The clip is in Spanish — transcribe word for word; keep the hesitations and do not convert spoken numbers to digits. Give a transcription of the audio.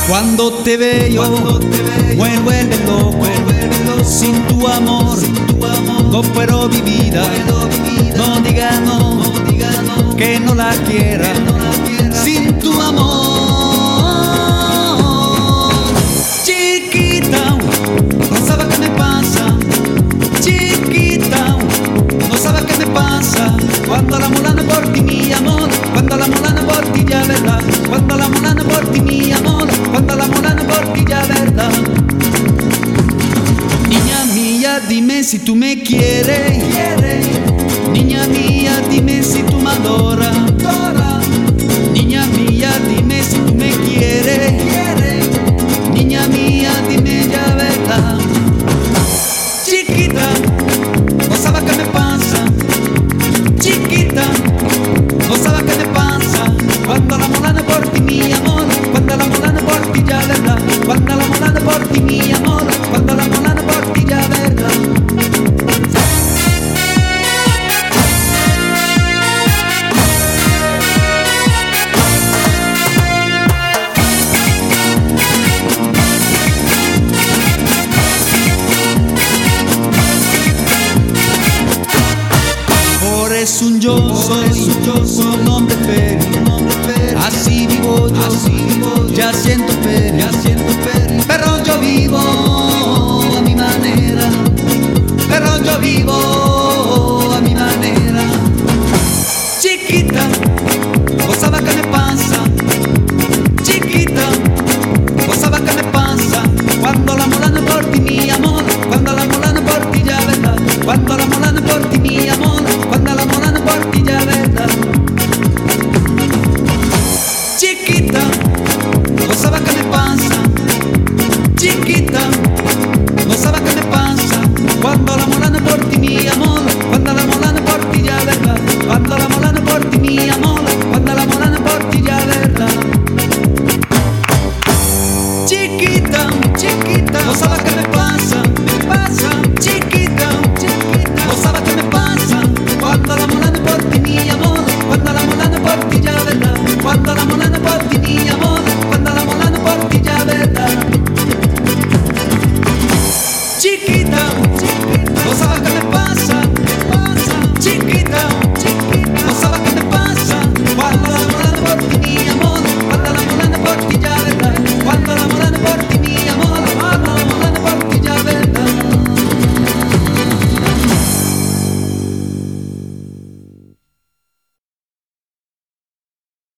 Cuando te veo, Cuando te veo me vuelve loco, vuelve loco. Sin tu amor, sin tu amor no puedo vivir. No diga no, no, diga no que no la quiera, que no la quiera. Sin tu amor. Chiquita, no sabes qué me pasa. Chiquita, no sabes qué me pasa. Cuando la molana por ti, mi amor. Cuando la molana por ti, ya verdad. Cuando la molana por ti, mi amor. Cuando la molana por ti, ya verdad. Niña mía, dime si tú me quieres. Niña mía, dime si tú me adoras. Niña mía, dime si tú me quieres. Niña mía, dime ya verdad. Chiquita, no sabes qué me pasa. Chiquita, no sabes qué me pasa. Cuando la molana por ti, mi amor. Cuando la molana por ti, ya verdad. Cuando la molana por ti, mi amor. Cuando la molana por ti, ya verdad. Es un yo soy, yo soy un hombre feliz, así vivo yo, así vivo yo. Ya siento feliz, ya siento feliz, pero yo vivo a mi manera, pero yo vivo a mi manera. Chiquita, no sabes qué me pasa. Chiquita, no sabes qué me pasa. Cuando la molana por ti, mi amor. Cuando la molana por ti, ya verdad. Cuando la molana por ti, mi amor. Cuando la molana por ti, ya verdad. Chiquita, no sabes qué me pasa. Chiquita, no sabes qué me pasa. Cuando la molana por ti, mi